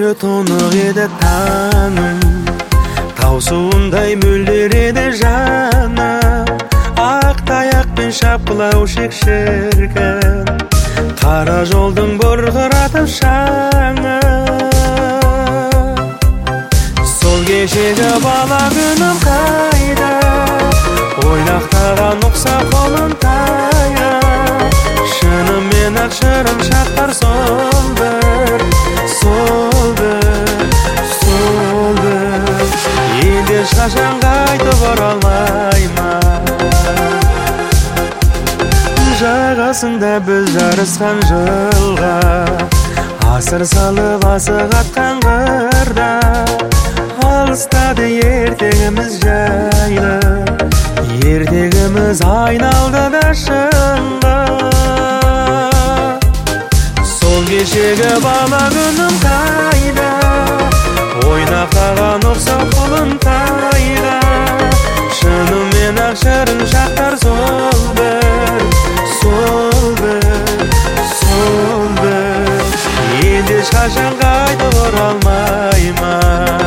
тұнық еді таңым, таусуындай мөлдер еді жаным. Ақ таяқпен шапқылаушы шіркін, қара жолдың бұрқыратып шаңы. Сол кешегі бала күнім қайда, ойнақтаған ұқса қолым тайға. Шынымен ақ шырын шақтар сол бір, сол бір, сол бір. Енді ешқашан қайтып оралмаймын. Жағасында біз жарысқан жылға, асыр салып асық атқан қырда. Алыстады ертегіміз жайлы, ертегіміз айналды да шыңға. Сол кешегі бала күнім қайда, ойнақтаған ұқсап қолым тайға. Шынымен ақ шырын шақтар сол бір, сол бір, сол бір. Енді ешқашан қайтып оралмаймын.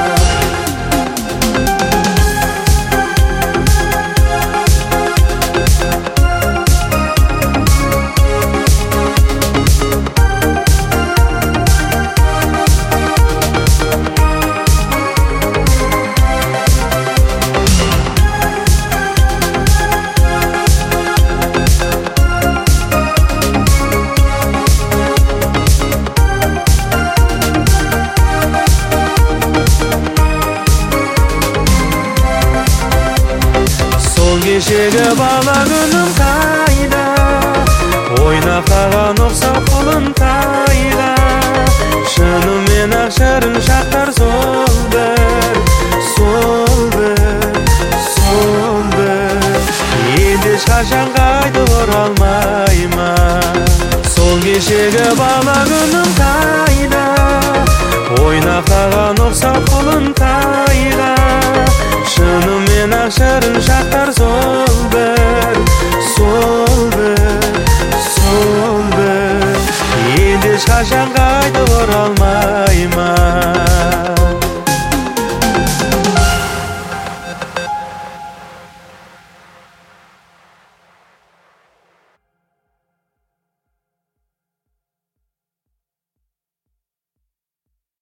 Кешегі бала күнім қайда, ойнақтаған ұқсап қолым тайға. Шынымен ақ шырын шақтар сол бір, сол бір, сол бір. Енді ешқашан қайтып оралмаймын. Сол кешегі бала күнім қайда, ойнақтаған ұқсап қолым тайға. Шынымен ақ шырын шақтар сол бір, сол бір, сол бір. Енді ешқашан қайтып оралмаймын.